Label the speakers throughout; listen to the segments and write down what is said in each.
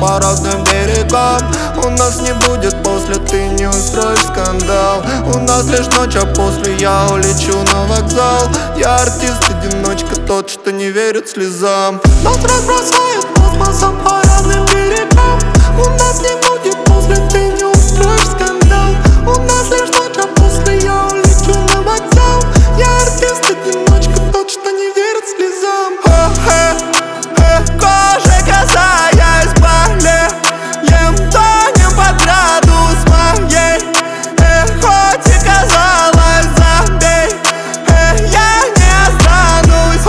Speaker 1: по разным берегам. У нас не будет после, ты не устроишь скандал. У нас лишь ночь, а после я улечу на вокзал. Я артист-одиночка, тот, что не верит слезам. Нас разбросает космосом по разным берегам. У нас не будет после, ты не устроишь скандал. У нас лишь ночь, а после я улечу на вокзал. Я артист-одиночка, тот, что не верит слезам. Кожа коза, я из болеем, тонем под градус моей. Хоть и казалось забей, я не останусь.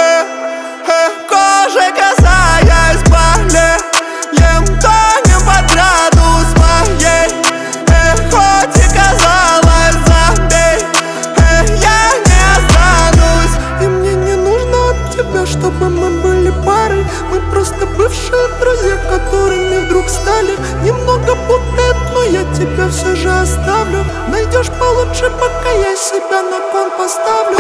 Speaker 1: Кожа коза, я из болеем, тонем под градус моей. Хоть и казалось забей, я не останусь. И мне не нужно от тебя, чтобы мы были парой. Мы просто бывшие друзья, которыми вдруг стали. Немного путает, но я тебя все же оставлю. Найдешь получше, пока я себя на кон поставлю.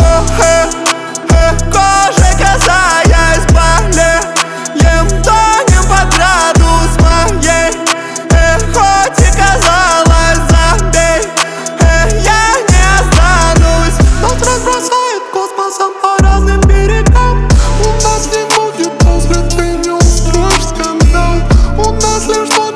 Speaker 1: Кожа коза, я из болеем, тонем под градус моей. Хоть и казалось забей, я не останусь. Нас разбросает космосом по разным берегам. У нас не будет после, ты не устроишь скандал. У нас лишь